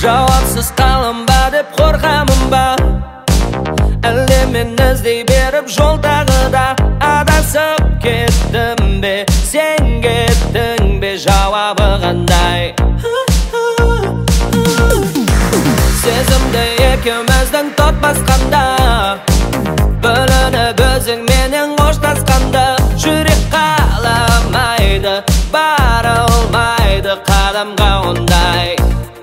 Жауапсыз қалам ба деп қорқамын ба, әлде мен іздей беріп жолдағыда адасып кеттім бе, сен кеттің бе, жауабы қандай? Сезімді екеуміздің тот басқанда, бөлініп өзіңменен қоштасқанда, жүрек қаламайды, бара алмайды қадамға ондай.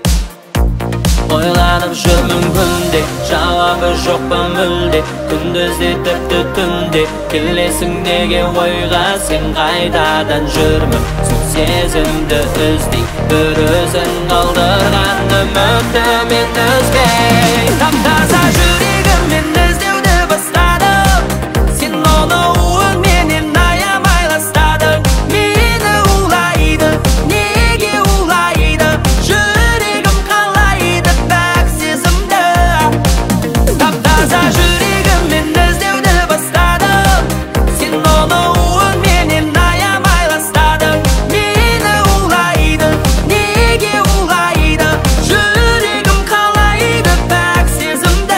Ойланып жүрмін күнде, жауабы жоқ па мүлде, күндізде тіпті түнде, келесің неге ойға сен қайтадан жүрмін, сол сезімді іздей, бір өзің қалдырған үмітті мен үзбей. Тап-таза жүрегіммен іздеуді бастадым, сен оны уыңменен аямай ластадың. Мені улайды, неге улайды, жүрегім қалайды пәк сезімді. Тап-таза жүрегіммен іздеуді бастадым, сен оны уыңменен аямай ластадың. Мені улайды, неге улайды, жүрегім қалайды пәк сезімді.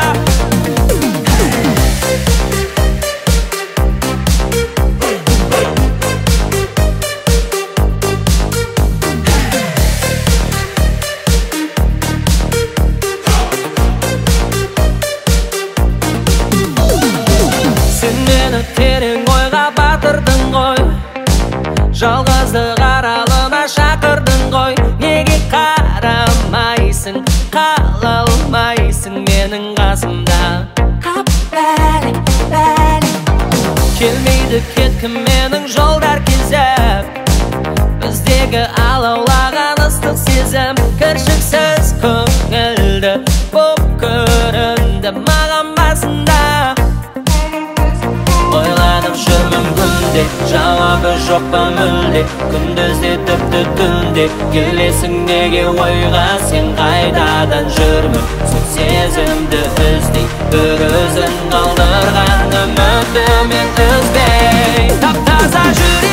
Сен мені терең ойға батырдың ғой, жалғыздық аралына шақырдың ғой. Неге қарамайсың, қала алмайсың менің қасымда? Келмейді кеткім менің жолдар кезіп, біздегі алаулаған ыстық сезім кіршіксіз көңілді боп көрінді маған басында. Ойланып жүрмін күнде, жауабы жоқ па мүлде, күндізде тіпті түнде, келесің неге ойға сен қайтадан жүрмін, сол сезімді іздей, бір өзің қалдырған үмітті мен үзбей. Тап-таза жүрек